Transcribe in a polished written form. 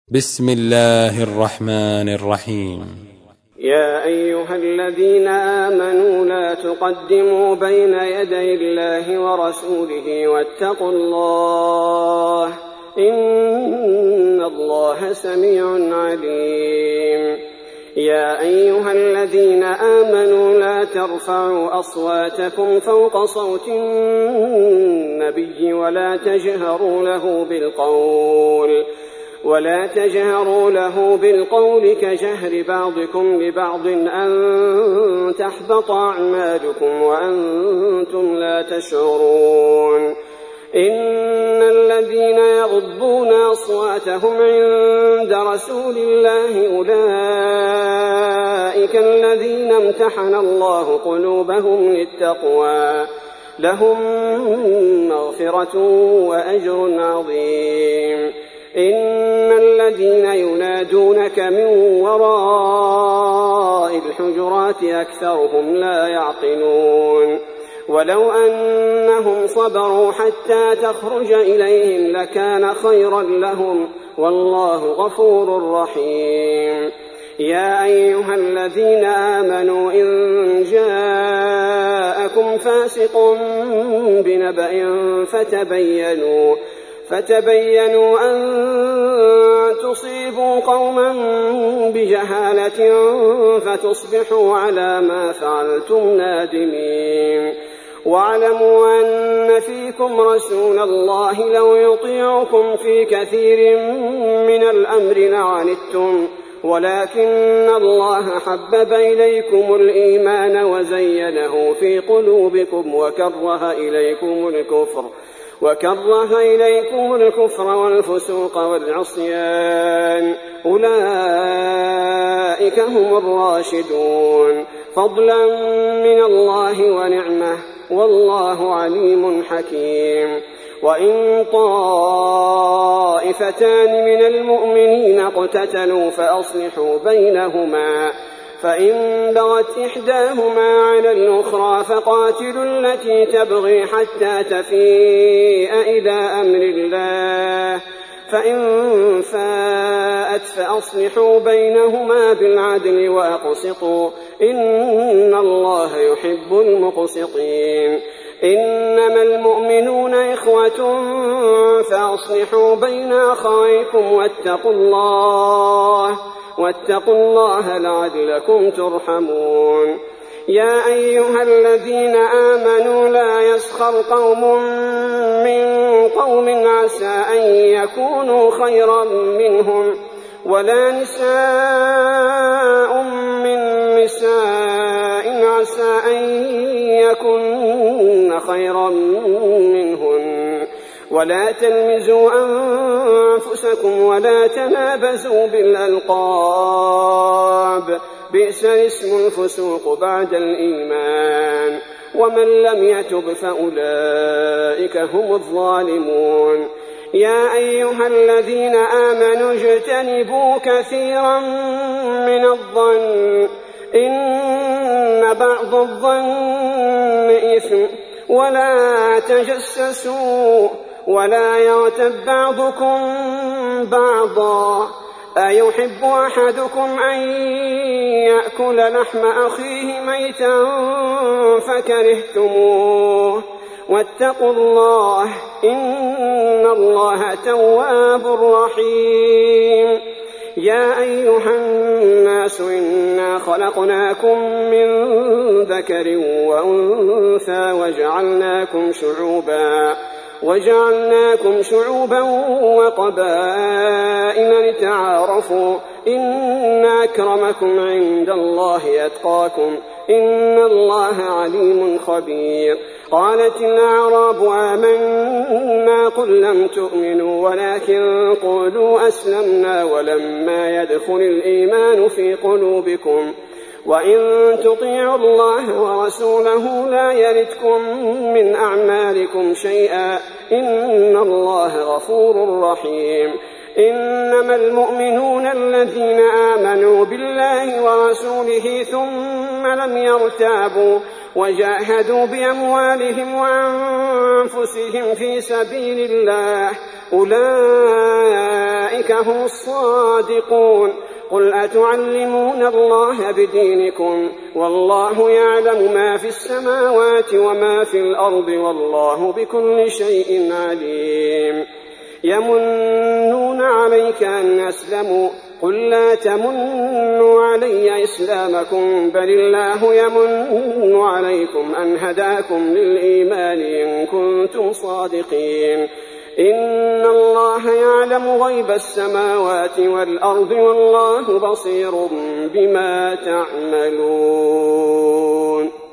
بسم الله الرحمن الرحيم. يا أيها الذين آمنوا لا تقدموا بين يدي الله ورسوله واتقوا الله إن الله سميع عليم. يا أيها الذين آمنوا لا ترفعوا أصواتكم فوق صوت النبي ولا تجهروا له بالقول كجهر بعضكم لبعض أن تحبط أعمالكم وأنتم لا تشعرون. إن الذين يغضون أصواتهم عند رسول الله أولئك الذين امتحن الله قلوبهم للتقوى لهم مغفرة وأجر عظيم. إن الذين ينادونك من وراء الحجرات أكثرهم لا يعقلون. ولو أنهم صبروا حتى تخرج إليهم لكان خيرا لهم والله غفور رحيم. يا أيها الذين آمنوا إن جاءكم فاسق بنبأ فتبينوا أن تصيبوا قوما بجهالة فتصبحوا على ما فعلتم نادمين. واعلموا أن فيكم رسول الله لو يطيعكم في كثير من الأمر لعنتم ولكن الله حبب إليكم الإيمان وزينه في قلوبكم وكره إليكم الكفر والفسوق والعصيان أولئك هم الراشدون فضلا من الله ونعمه والله عليم حكيم. وإن طائفتان من المؤمنين اقتتلوا فأصلحوا بينهما فإن بغت إحداهما على الأخرى فقاتلوا التي تبغي حتى تفيء إلى أمر الله فإن فاءت فأصلحوا بينهما بالعدل وأقسطوا إن الله يحب المقسطين. إنما المؤمنون إخوة فأصلحوا بين أخويكم واتقوا الله لعلكم ترحمون. يا أيها الذين آمنوا لا يسخر قوم من قوم عسى أن يكونوا خيرا منهم ولا نساء من نساء عسى أن يكن خيرا منهن ولا تلمزوا أنفسكم ولا تنابزوا بالألقاب بئس الاسم الفسوق بعد الإيمان ومن لم يتب فأولئك هم الظالمون. يا أيها الذين آمنوا اجتنبوا كثيرا من الظن إن بعض الظن إثم ولا تجسسوا ولا يغتب بعضكم بعضا أيحب أحدكم أن يأكل لحم أخيه ميتا فكرهتموه واتقوا الله إن الله تواب رحيم. يا أيها الناس إنا خلقناكم من ذكر وأنثى وجعلناكم شعوبا وقبائل لتعارفوا إن أكرمكم عند الله أتقاكم إن الله عليم خبير. قالت الأعراب آمنا قل لم تؤمنوا ولكن قولوا أسلمنا ولما يدخل الإيمان في قلوبكم وإن تطيعوا الله ورسوله لا يلتكم من أعمالكم شيئا إن الله غفور رحيم. إنما المؤمنون الذين آمنوا بالله ورسوله ثم لم يرتابوا وجاهدوا بأموالهم وأنفسهم في سبيل الله أولئك هم الصادقون. قل أتعلمون الله بدينكم والله يعلم ما في السماوات وما في الأرض والله بكل شيء عليم. يمنون عليك أن أسلموا قل لا تمنوا علي إسلامكم بل الله يمن عليكم أن هداكم للإيمان إن كنتم صادقين. إن الله يعلم غيب السماوات والأرض والله بصير بما تعملون.